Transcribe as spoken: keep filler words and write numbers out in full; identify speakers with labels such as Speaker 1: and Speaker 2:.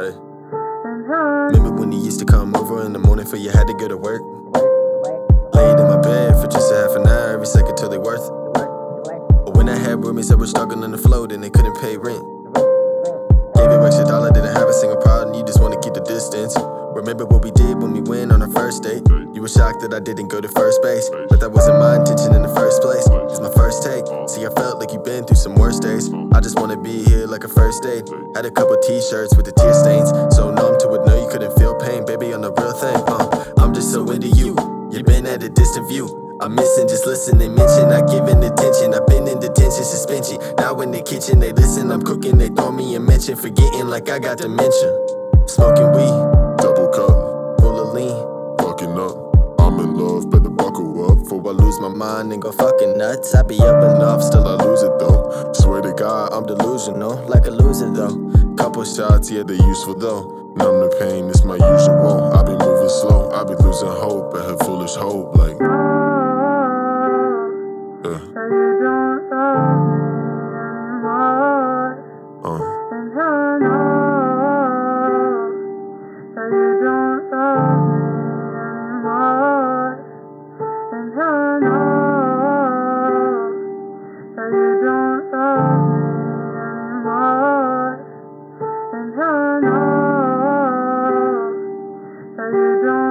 Speaker 1: Hey. Remember when you used to come over in the morning for you had to go to work? Laid in my bed for just a half an hour, every second till they worth. But when I had roommates that were struggling on the floor, then they couldn't pay rent. Gave you extra dollar, didn't have a single problem, you just wanna keep the distance. Remember what we did when we went on our first date? You were shocked that I didn't go to first base, but that wasn't my intention in the first place. It's my first take. See, I felt like you've been through some worse days. I just wanna be here like a first date. Had a couple t-shirts with the tear stains, so numb to it, no, you couldn't feel pain, baby, on the real thing. Uh, I'm just so into you. You've been at a distant view. I'm missing, just listening, mention, not giving attention. I've been in detention, suspension. Now in the kitchen, they listen, I'm cooking, they throw me a mention, forgetting like I got dementia. Smoking weed, double cup, full of lean, fucking up. I'm in love, better buckle up, before I lose my mind and go fucking nuts. I be up enough, still I lose it though. Swear to God, I'm delusional, like a loser though. Couple shots, yeah, they're useful though. Numb the pain, it's my usual. I be moving slow, I be losing hope at her foolish hope, like. Yeah.
Speaker 2: You don't